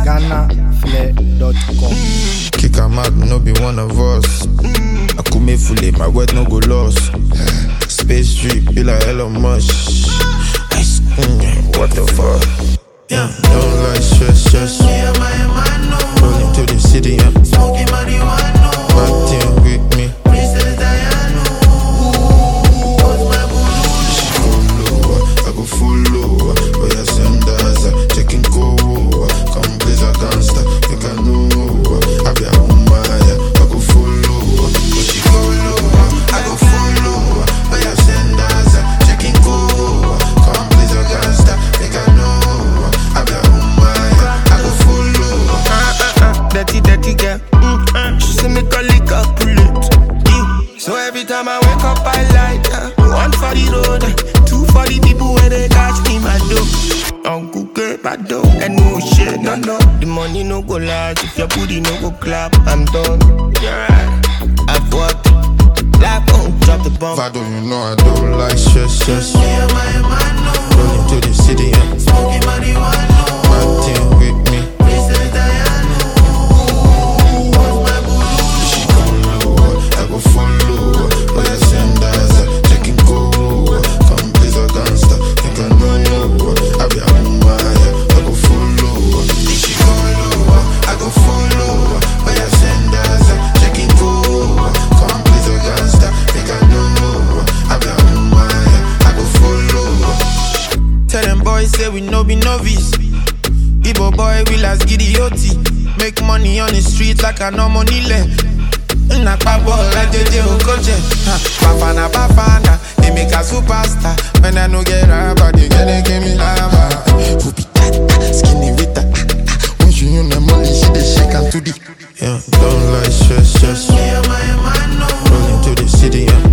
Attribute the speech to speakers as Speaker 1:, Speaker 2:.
Speaker 1: GhanaFlair.com.
Speaker 2: Kick am out, no be one of us. I could make fully, my word no go lost. Space trip, be like Elon Musk. What the fuck? Yeah, don't like stress. Rolling to the city, yeah.
Speaker 3: Smoking marijuana.
Speaker 2: Partying with me.
Speaker 3: Princess Diana. What's my boo?
Speaker 2: I go follow. But yeah, send us checking go. Come please, I can't stop. You can know. I be a woman, yeah. I go follow. But she follow. I go follow. But yeah, send us checking go. Come please, I can't stop. You can know. I be a woman, yeah. I go follow.
Speaker 3: Dirty girl. She say me call it a bullet. So every time I wake up I light one for the road, two for the people where they catch me my dough. Uncle get my dough and no shit, no. The money no go last if your booty no go clap. I'm done. Yeah, I've worked. Like drop the bomb.
Speaker 2: Vado, you know I don't like stress.
Speaker 3: Yeah, my man, no.
Speaker 2: Rolling to the city, yeah.
Speaker 3: Smoking marijuana.
Speaker 2: Partying with me.
Speaker 3: Princess Diana. What's my boo?
Speaker 2: She come low, I go follow. But I send us checking go. Come please, I can't stop. Think I know. I be a woman, yeah. I go follow. She come low, I go follow. But I send us checking go. Come please, I can't stop. Think I know. I be a woman, yeah. I go follow.
Speaker 3: Tell them boys say we no be novice. Igbo boy we last gidioti. Make money on the street like a no money left. Nakpa ball like JJ Okoche. Bafana, they make a superstar. When I no get rubber, they give me lava.
Speaker 2: Who be that? Skinny with that. When she on the money, she dey shake and to the. Yeah, don't like stress.
Speaker 3: Yeah, my man, no.
Speaker 2: Rolling to the city, yeah.